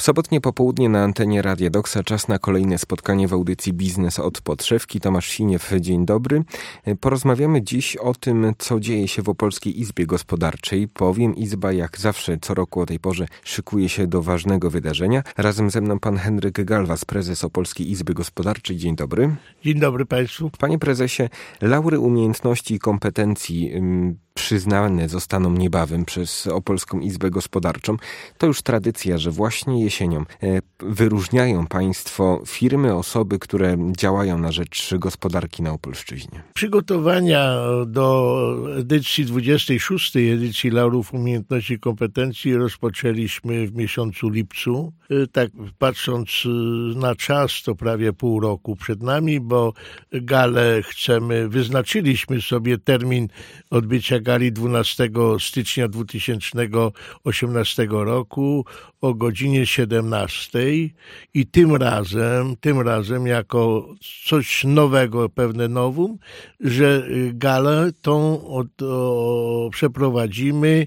Sobotnie popołudnie na antenie Radia Doksa. Czas na kolejne spotkanie w audycji Biznes od Podszewki. Tomasz Siniew, dzień dobry. Porozmawiamy dziś o tym, co dzieje się w Opolskiej Izbie Gospodarczej, bowiem Izba jak zawsze co roku o tej porze szykuje się do ważnego wydarzenia. Razem ze mną pan Henryk Galwas, prezes Opolskiej Izby Gospodarczej. Dzień dobry. Dzień dobry państwu. Panie prezesie, laury umiejętności i kompetencji przyznane zostaną niebawem przez Opolską Izbę Gospodarczą. To już tradycja, że właśnie jesienią wyróżniają państwo firmy, osoby, które działają na rzecz gospodarki na Opolszczyźnie. Przygotowania do edycji 26. edycji Laurów Umiejętności i Kompetencji rozpoczęliśmy w miesiącu lipcu. Tak patrząc na czas, to prawie pół roku przed nami, bo galę wyznaczyliśmy sobie termin odbycia gali 12 stycznia 2018 roku o godzinie 17 i tym razem jako coś nowego, pewne nowum, że galę tą przeprowadzimy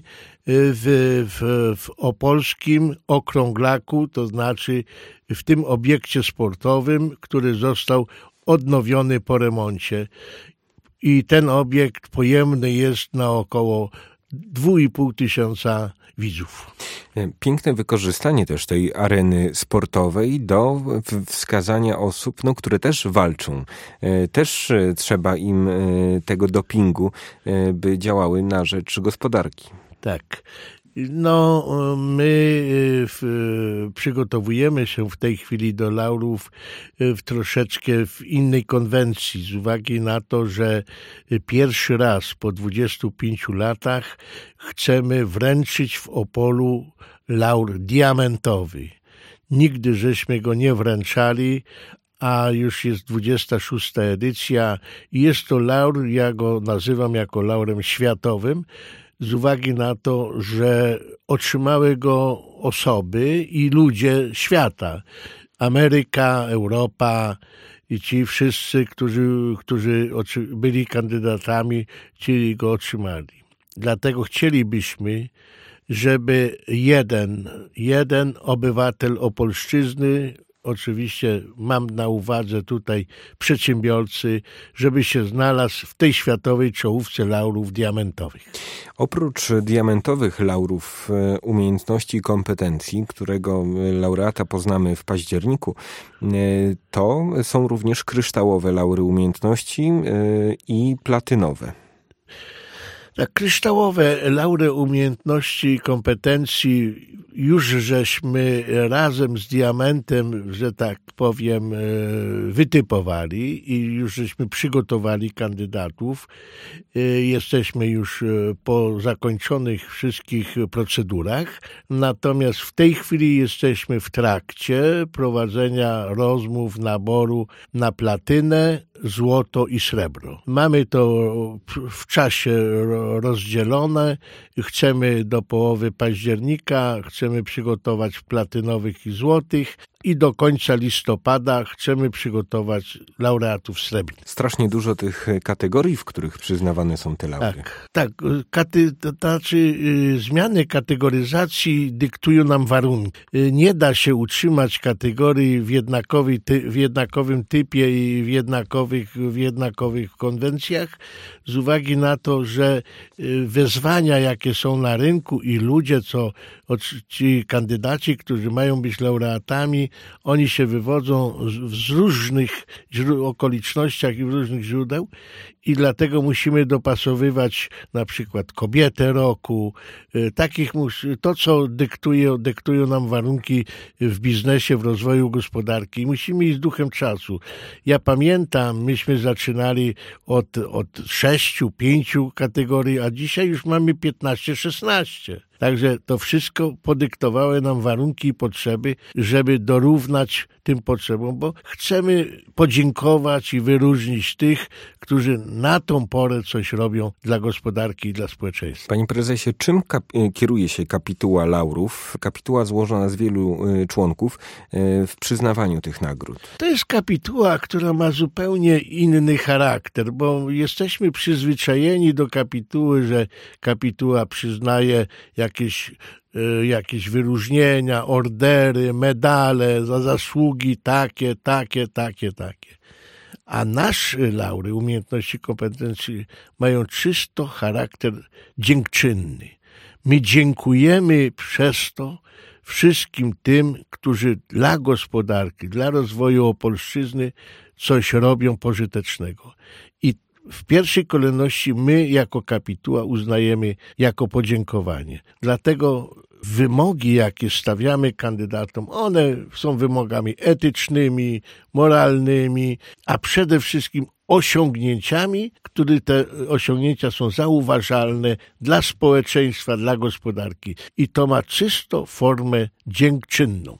w opolskim okrąglaku, to znaczy w tym obiekcie sportowym, który został odnowiony po remoncie. I ten obiekt pojemny jest na około 2,5 tysiąca widzów. Piękne wykorzystanie też tej areny sportowej do wskazania osób, które też walczą. Też trzeba im tego dopingu, by działały na rzecz gospodarki. Tak. My przygotowujemy się w tej chwili do laurów troszeczkę w innej konwencji, z uwagi na to, że pierwszy raz po 25 latach chcemy wręczyć w Opolu laur diamentowy. Nigdy żeśmy go nie wręczali, a już jest 26. edycja i jest to laur, ja go nazywam jako laurem światowym, z uwagi na to, że otrzymały go osoby i ludzie świata. Ameryka, Europa i ci wszyscy, którzy byli kandydatami, ci go otrzymali. Dlatego chcielibyśmy, żeby jeden obywatel Opolszczyzny, oczywiście mam na uwadze tutaj przedsiębiorcy, żeby się znalazł w tej światowej czołówce laurów diamentowych. Oprócz diamentowych laurów umiejętności i kompetencji, którego laureata poznamy w październiku, to są również kryształowe laury umiejętności i platynowe. Tak, kryształowe laury umiejętności i kompetencji już żeśmy razem z diamentem, że tak powiem, wytypowali i już żeśmy przygotowali kandydatów. Jesteśmy już po zakończonych wszystkich procedurach, natomiast w tej chwili jesteśmy w trakcie prowadzenia rozmów, naboru na platynę, złoto i srebro. Mamy to w czasie rozdzielone. Chcemy do połowy października, chcemy przygotować platynowych i złotych i do końca listopada chcemy przygotować laureatów srebrnych. Strasznie dużo tych kategorii, w których przyznawane są te laury. Tak. Zmiany kategoryzacji dyktują nam warunki. Nie da się utrzymać kategorii w jednakowym typie i w jednakowych konwencjach z uwagi na to, że wyzwania, jakie są na rynku i ludzie, ci kandydaci, którzy mają być laureatami, oni się wywodzą z różnych okolicznościach i w różnych źródeł i dlatego musimy dopasowywać na przykład kobietę roku, to co dyktują nam warunki w biznesie, w rozwoju gospodarki. Musimy iść z duchem czasu. Ja pamiętam, myśmy zaczynali od 6-5 kategorii, a dzisiaj już mamy 15-16. Także to wszystko podyktowały nam warunki i potrzeby, żeby dorównać tym potrzebom, bo chcemy podziękować i wyróżnić tych, którzy na tą porę coś robią dla gospodarki i dla społeczeństwa. Panie prezesie, czym kieruje się kapituła laurów? Kapituła złożona z wielu członków w przyznawaniu tych nagród. To jest kapituła, która ma zupełnie inny charakter, bo jesteśmy przyzwyczajeni do kapituły, że kapituła przyznaje jakieś jakieś wyróżnienia, ordery, medale za zasługi takie. A nasze laury, umiejętności, kompetencji mają czysto charakter dziękczynny. My dziękujemy przez to wszystkim tym, którzy dla gospodarki, dla rozwoju Opolszczyzny coś robią pożytecznego. I w pierwszej kolejności my jako kapituła uznajemy jako podziękowanie. Dlatego wymogi, jakie stawiamy kandydatom, one są wymogami etycznymi, moralnymi, a przede wszystkim osiągnięciami, które te osiągnięcia są zauważalne dla społeczeństwa, dla gospodarki. I to ma czysto formę dziękczynną.